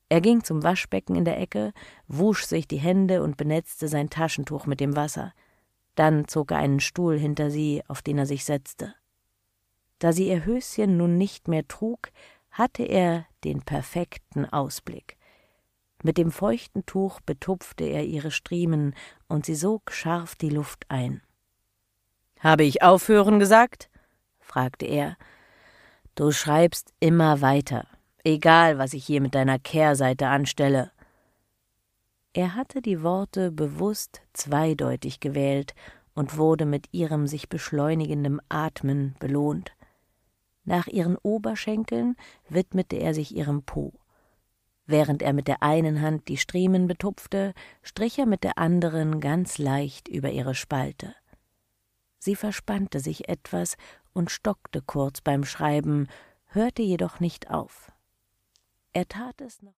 Er ging zum Waschbecken in der Ecke, wusch sich die Hände und benetzte sein Taschentuch mit dem Wasser. Dann zog er einen Stuhl hinter sie, auf den er sich setzte. Da sie ihr Höschen nun nicht mehr trug, hatte er den perfekten Ausblick. Mit dem feuchten Tuch betupfte er ihre Striemen, und sie sog scharf die Luft ein. »Habe ich aufhören gesagt?« fragte er. »Du schreibst immer weiter, egal, was ich hier mit deiner Kehrseite anstelle.« Er hatte die Worte bewusst zweideutig gewählt und wurde mit ihrem sich beschleunigendem Atmen belohnt. Nach ihren Oberschenkeln widmete er sich ihrem Po. Während er mit der einen Hand die Striemen betupfte, strich er mit der anderen ganz leicht über ihre Spalte. Sie verspannte sich etwas und stockte kurz beim Schreiben, hörte jedoch nicht auf. Er tat es noch